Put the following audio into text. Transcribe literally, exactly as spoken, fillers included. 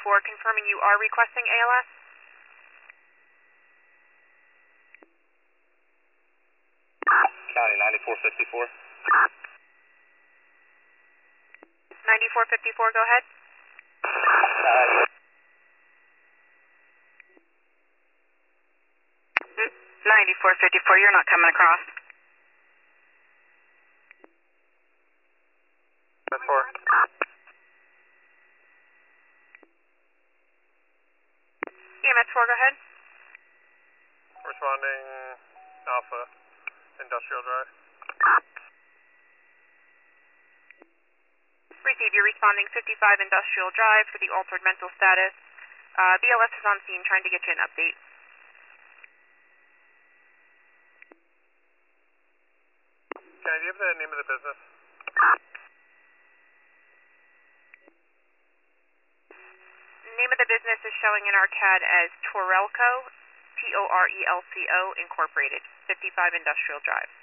fifty-four, confirming you are requesting A L S. County ninety-four fifty-four. ninety-four fifty-four, go ahead. Uh, ninety-four fifty-four, you're not coming across. That's four. E M S four, go ahead. Responding Alpha, Industrial Drive. Receive, you're responding fifty-five Industrial Drive for the altered mental status. Uh, B L S is on scene trying to get you an update. Can I give the name of the business? Name of the business is showing in our C A D as Torelco, T O R E L C O, Incorporated, fifty-five Industrial Drive.